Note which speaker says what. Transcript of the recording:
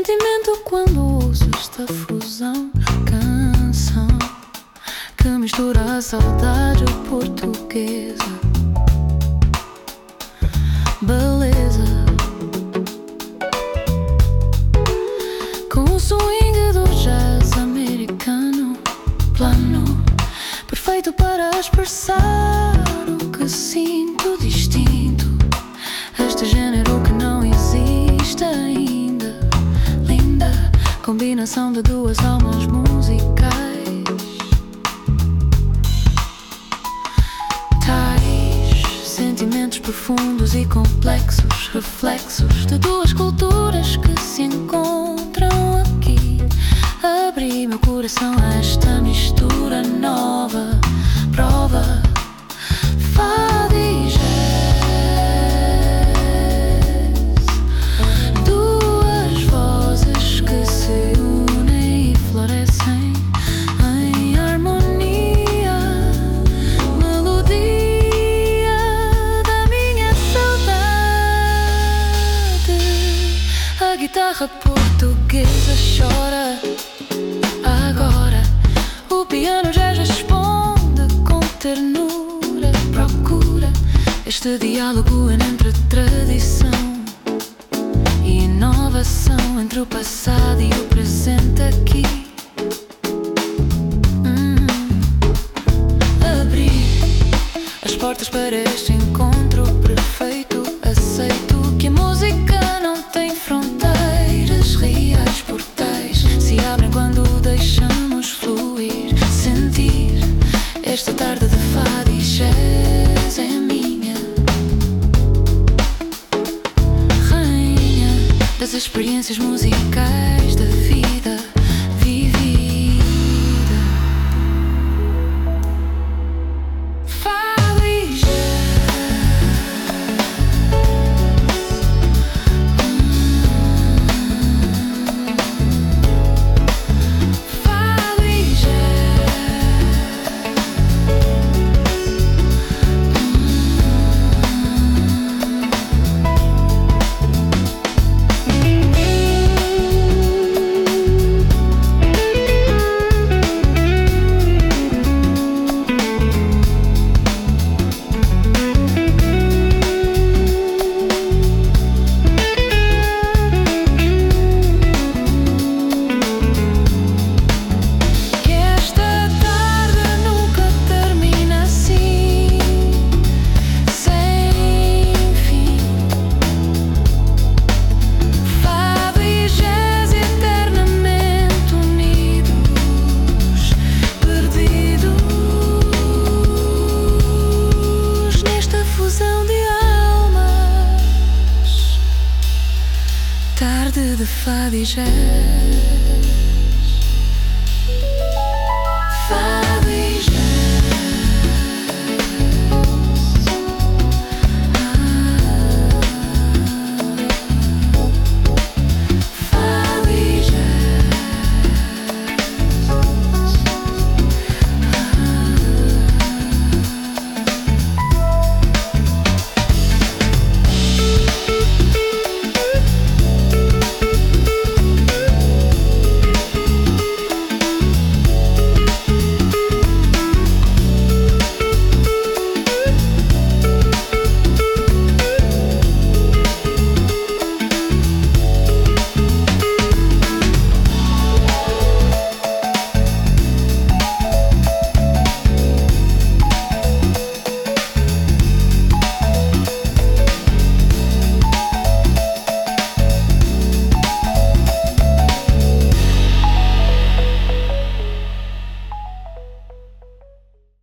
Speaker 1: sentimento quando ouço esta fusão, canção que mistura a saudade portuguesa, beleza, com o swing do jazz americano, plano perfeito para expressar o que sinto, distinto, este gênero que não existe ainda, linda combinação de duas almas musicais, tais sentimentos profundos e complexos, reflexos de duas culturas que se encontram aqui. Abri meu coração a esta mistura nova, prova fado e jazz, duas vozes que se unem e florescem em harmonia, melodia da minha saudade. A guitarra portuguesa chora agora, o piano já responde com ternura, procura este diálogo entre tradição e inovação, entre o passado e o presente aqui. Abrir as portas para este encontro perfeito, aceito que a música não tem fronteiras, reais portais se abrem quando deixamos fluir, sentir esta tarde de fado e jazz é minha, rainha das experiências musicais da vida vivida. Fado e jazz, fado e jazz. Que esta tarde nunca termina assim, sem fim. Fado e jazz eternamente unidos, perdidos nesta fusão de almas. Tarde de fado e jazz.